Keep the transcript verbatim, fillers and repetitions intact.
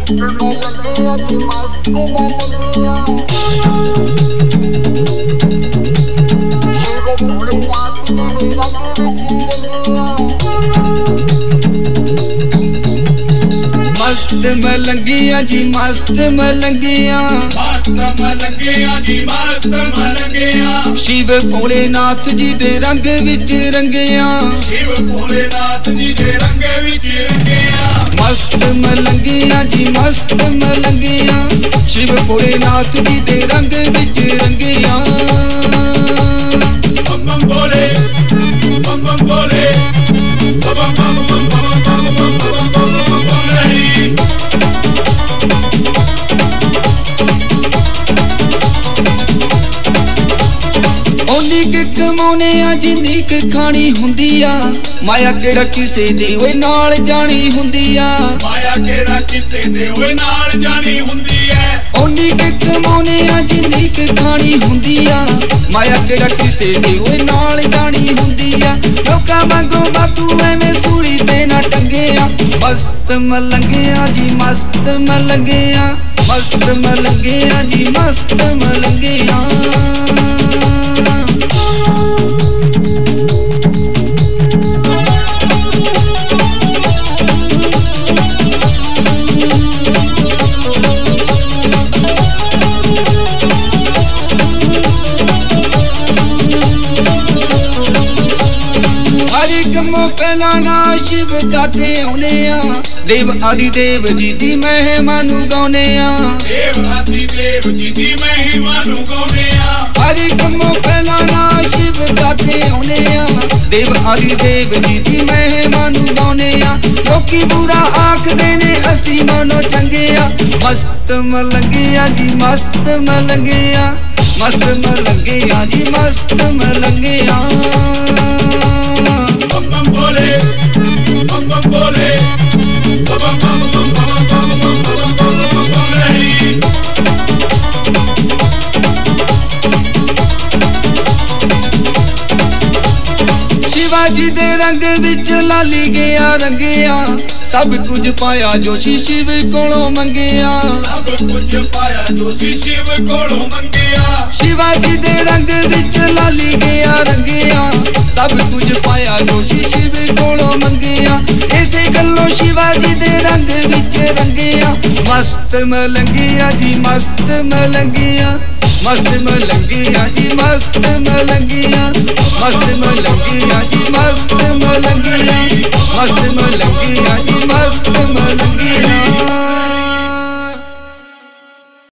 मलंगिया जी मस्त मलंगिया, मस्त मलंगिया जी मस्त मलंगिया। शिव भोलेनाथ जी दे रंग विच रंगिया, शिव भोलेनाथ जी दे रंग विच रंगिया। मस्त मलंगिया जी मस्त मलंगिया, शिव भोलेनाथ जी दे रंग विच रंगिया। बम बम भोले बम बम भोले बम बम बम बम बम बम बम बम बम रही। कमाने जिन्नी क खानी हुंदी आ, माया केड़ा किसे दे ओए नाल जानी हुंदी आ, माया केड़ा किसे दे ओए नाल जानी हुंदी है। ओनी क कमाने जिन्नी क खानी हुंदी आ, माया केड़ा किसे दे ओए नाल जानी हुंदी आ। लोका मंगो बातू एवें सूली ते ना टंगिया, मस्त मलंगिया जी मस्त मलंगिया, मस्त मलंगिया जी मस्त मलंगिया। पहला ना शिव गाते आने आ, देव आदि देव जी दी महिमा नु गाउने आ, देव आदि देव जी दी महिमा नु गाउने आ। हरि कमो पहला ना शिव गाते आने आ, देव आदि देव जी दी महिमा नु गाउने आ। लोकी बुरा आखदे ने असी मनो चंगे आ, मस्त मलंगिया जी मस्त मलंगिया, मस्त मलंगिया जी मस्त मलंगिया। बम बम भोले बम बम भोले बम बम बम बम बम बम बम बम रही। शिवाजी दे रंग विच लाली गया रंगिया, सब कुछ पाया जो सी शिव कोलों मंगिया, सब कुछ पाया जो सी शिव कोलों मंगिया। शिवाजी दे रंग विच लाली गया रंगिया, सब कुछ पाया जो सी शिव कोलों मंगिया। इसे गल्लों शिवाजी दे रंग विच रंगिया, मस्त मलंगिया जी मस्त मलंगिया, मस्त मलंगिया जी मस्त मलंगिया, मस्त मलंगिया जी मस्त मलंगिया, मस्त मलंगिया जी मस्त मलंगिया।